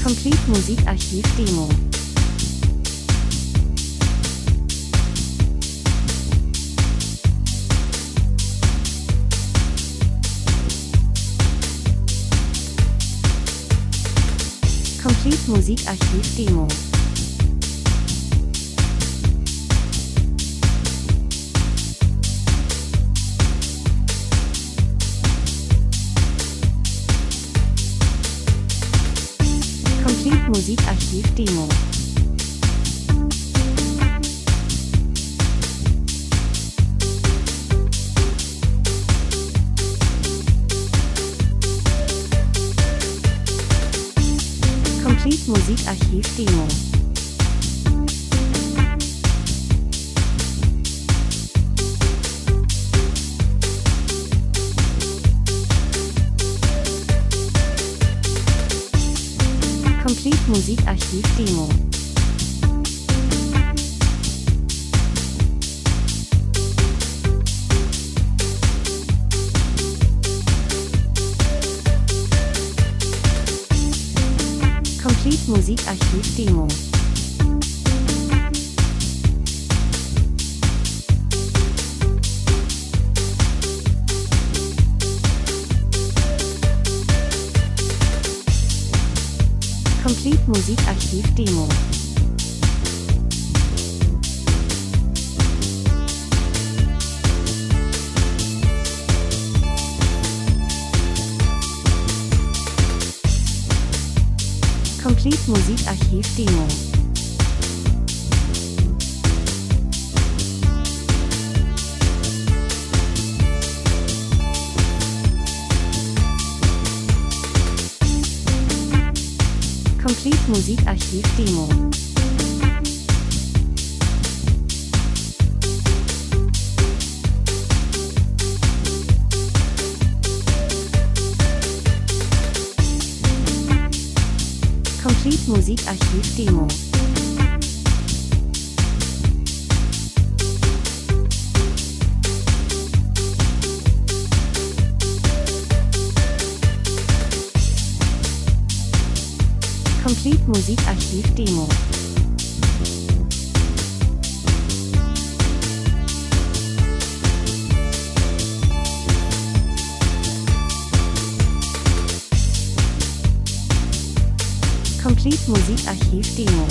Complete Musikarchiv Demo. Complete Musikarchiv Demo. Complete Musikarchiv Demo. Complete Musikarchiv Demo. Complete Musikarchiv Demo. Complete Musikarchiv Demo. Complete Musikarchiv Demo. Complete Musikarchiv Demo. Complete Musikarchiv Demo. Complete Musikarchiv Demo. Complete Musikarchiv Demo. Complete Musikarchiv Demo.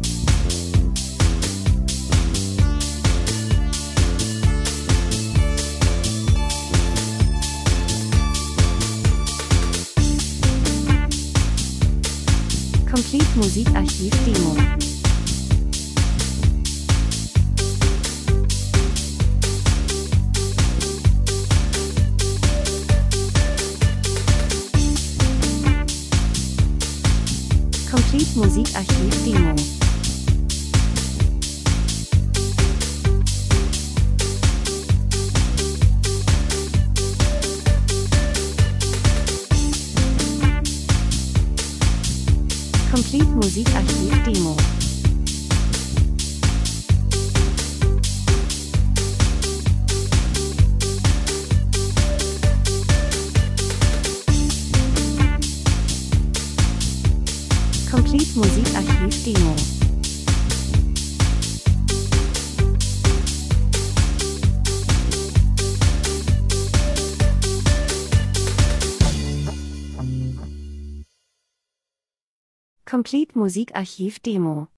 Complete Musikarchiv Demo. Complete Musikarchiv Demo. Complete Musikarchiv Demo. Complete Musikarchiv Demo. Complete Musikarchiv Demo.